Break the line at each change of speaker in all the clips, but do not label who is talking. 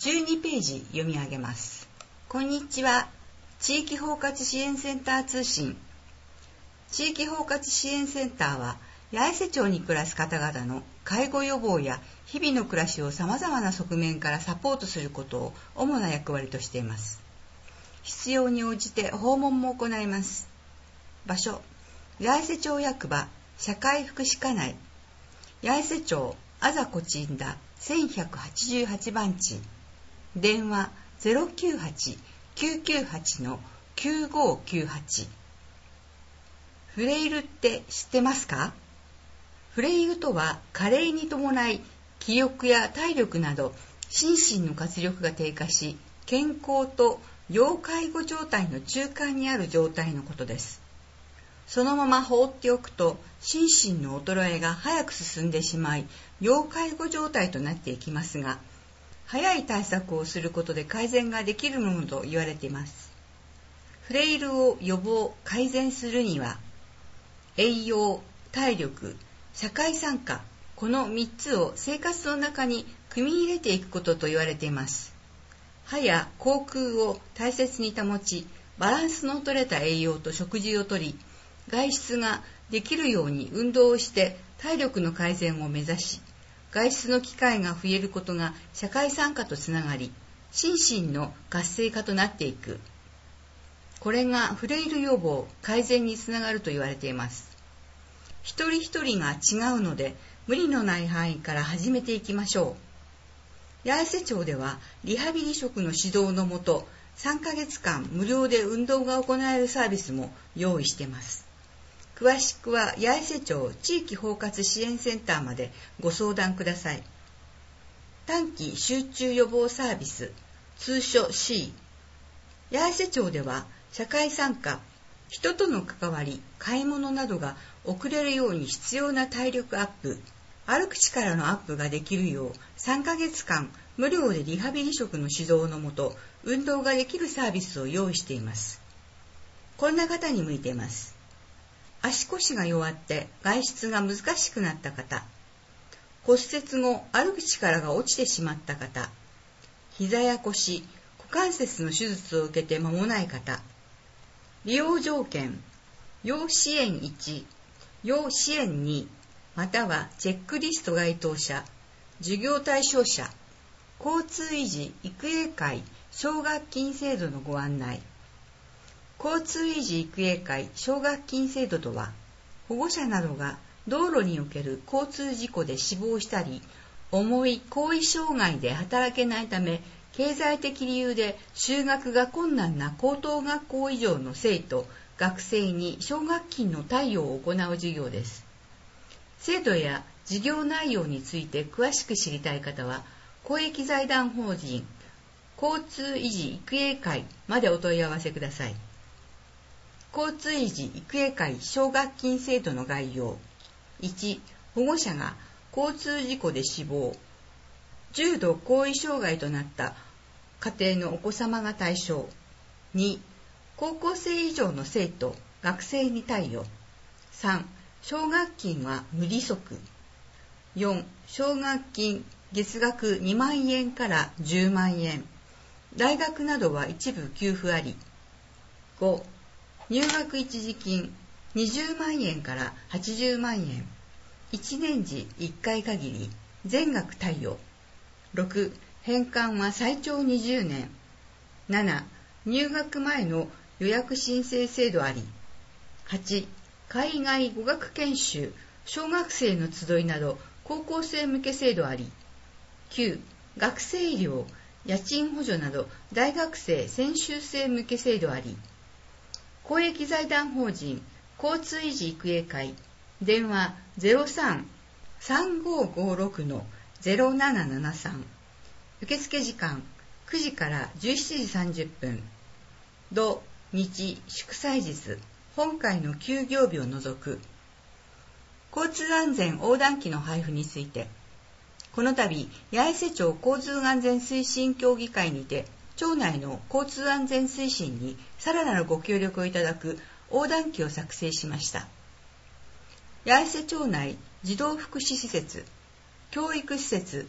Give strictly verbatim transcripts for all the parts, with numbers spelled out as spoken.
じゅうにページ読み上げます。こんにちは。地域包括支援センター通信。地域包括支援センターは、八重瀬町に暮らす方々の介護予防や日々の暮らしをさまざまな側面からサポートすることを主な役割としています。必要に応じて訪問も行います。場所、八重瀬町役場社会福祉課内、八重瀬町あざこちんだせんひゃくはちじゅうはちばんち、電話 ゼロきゅうはち きゅうきゅうはち きゅうごきゅうはち。フレイルって知ってますか？フレイルとは加齢に伴い気力や体力など心身の活力が低下し、健康と要介護状態の中間にある状態のことです。そのまま放っておくと心身の衰えが早く進んでしまい、要介護状態となっていきますが、早い対策をすることで改善ができるものと言われています。フレイルを予防・改善するには、栄養、体力、社会参加、このみっつを生活の中に組み入れていくことと言われています。歯や口腔を大切に保ち、バランスの取れた栄養と食事をとり、外出ができるように運動をして体力の改善を目指し、外出の機会が増えることが社会参加とつながり、心身の活性化となっていく。これがフレイル予防・改善につながると言われています。一人一人が違うので、無理のない範囲から始めていきましょう。八重瀬町ではリハビリ職の指導のもと、さんかげつかん無料で運動が行えるサービスも用意しています。詳しくは八重瀬町地域包括支援センターまでご相談ください。短期集中予防サービス、通称 C。八重瀬町では社会参加、人との関わり、買い物などが遅れるように必要な体力アップ、歩く力のアップができるようさんかげつかん無料でリハビリ職の指導のもと運動ができるサービスを用意しています。こんな方に向いています。足腰が弱って外出が難しくなった方、骨折後歩く力が落ちてしまった方、膝や腰、股関節の手術を受けて間もない方、利用条件、要支援いち、要支援に、またはチェックリスト該当者、授業対象者、交通維持育英会奨学金制度のご案内。交通維持育英会奨学金制度とは、保護者などが道路における交通事故で死亡したり、重い後遺障害で働けないため、経済的理由で就学が困難な高等学校以上の生徒、学生に奨学金の貸与を行う事業です。制度や事業内容について詳しく知りたい方は、公益財団法人交通維持育英会までお問い合わせください。交通維持育英会奨学金制度の概要。いち、保護者が交通事故で死亡、重度後遺障害となった家庭のお子様が対象。に、高校生以上の生徒、学生に貸与。さん、奨学金は無利息。よん、奨学金月額にまんえんからじゅうまんえん。大学などは一部給付あり。ご、入学一時金にじゅうまんえんからはちじゅうまんえん。いちねん時いっかい限り、全額貸与。ろく、返還は最長にじゅうねん。なな、入学前の予約申請制度あり。はち、海外語学研修、小学生の集いなど高校生向け制度あり。きゅう、学生医療、家賃補助など大学生専修生向け制度あり。公益財団法人交通維持育英会、電話 ゼロさん さんごごろく ゼロななななさん。受付時間くじからじゅうしちじさんじゅっぷん。土日祝祭日、本会の休業日を除く。交通安全横断機の配布について、この度八重瀬町交通安全推進協議会にて町内の交通安全推進にさらなるご協力をいただく横断機を作成しました。八重瀬町内児童福祉施設、教育施設、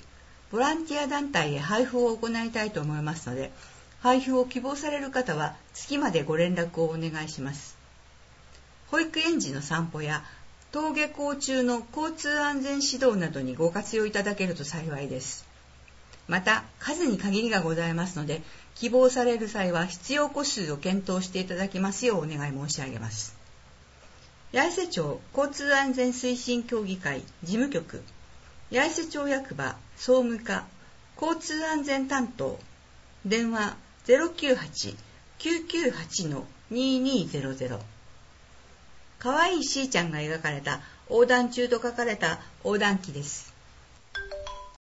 ボランティア団体へ配布を行いたいと思いますので、配布を希望される方は月までご連絡をお願いします。保育園児の散歩や登下校中の交通安全指導などにご活用いただけると幸いです。また、数に限りがございますので、希望される際は必要個数を検討していただきますようお願い申し上げます。八重瀬町交通安全推進協議会事務局、八重瀬町役場総務課交通安全担当、電話 ゼロきゅうはち きゅうきゅうはち ににゼロゼロ。かわいいしーちゃんが描かれた横断中と書かれた横断機です。